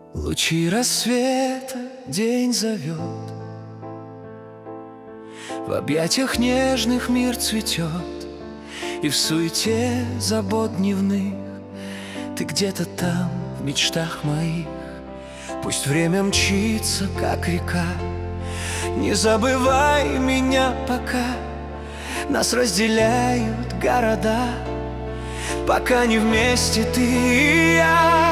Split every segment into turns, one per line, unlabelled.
Лучи рассвета день зовет, в объятиях нежных мир цветет, и в суете забот дневных ты где-то там, в мечтах моих. Пусть время мчится, как река, не забывай меня пока. Нас разделяют города, пока не вместе ты и я.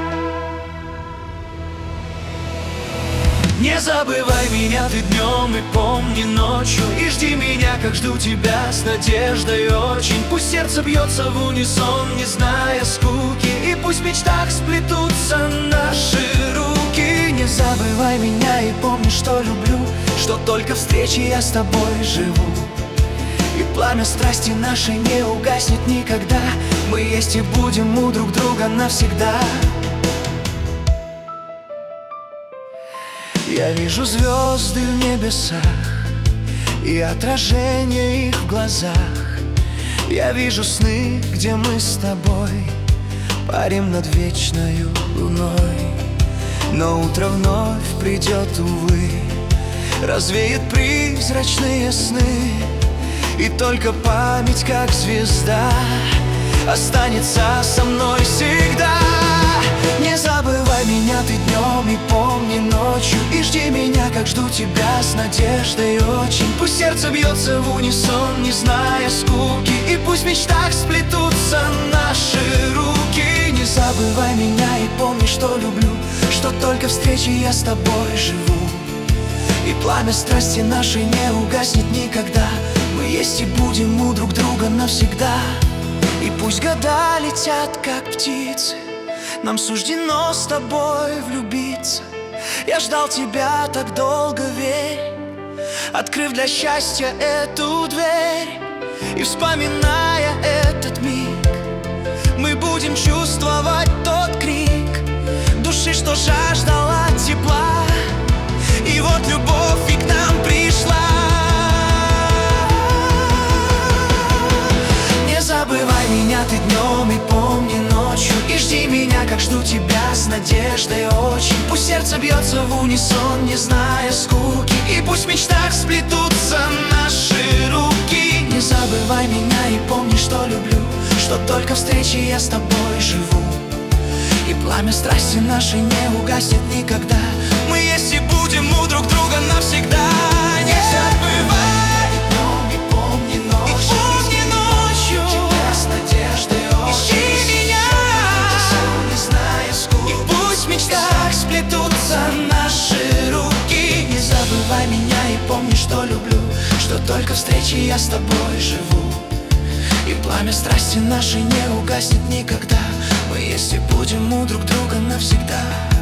Не забывай меня ты днем и помни ночью, и жди меня, как жду тебя с надеждой очень. Пусть сердце бьется в унисон, не зная скуки, и пусть в мечтах сплетутся наши руки. Не забывай меня и помни, что люблю, что только встречи я с тобой живу. И пламя страсти нашей не угаснет никогда. Мы есть и будем у друг друга навсегда. Я вижу звезды в небесах и отражение их в глазах. Я вижу сны, где мы с тобой парим над вечною луной. Но утро вновь придет, увы, развеет призрачные сны, и только память, как звезда, останется со мной всегда. Не забывай меня ты днем и помни ночью, и жди меня, как жду тебя с надеждой очень. Пусть сердце бьется в унисон, не зная скуки, и пусть в мечтах сплетутся наши руки. Не забывай меня и помни, что люблю, что только встречи я с тобой живу. И пламя страсти нашей не угаснет никогда. Мы есть и будем у друг друга навсегда. И пусть года летят, как птицы, нам суждено с тобой влюбиться. Я ждал тебя так долго, верь, открыв для счастья эту дверь. И вспоминая этот миг, мы будем чувствовать тот крик души, что жаждала тепла. И вот любовь и к нам пришла. Не забывай меня ты днем и помни ночью, и жди меня, как жду тебя с надеждой очень. Пусть сердце бьется в унисон, не зная скуки, и пусть в мечтах сплетутся наши руки. Не забывай меня и помни, что люблю, что только встречи я с тобой живу. И пламя страсти нашей не угаснет никогда. Мы есть и будем у друг друга навсегда. Не забывай днем и помни ночью, тебя с надеждой очень. Ищи меня, не зная скуки, и пусть в мечтах сплетутся наши руки. Не забывай меня и помни, что люблю, что только встречи я с тобой живу. И пламя страсти нашей не угаснет никогда. Мы есть и будем у друг друга навсегда.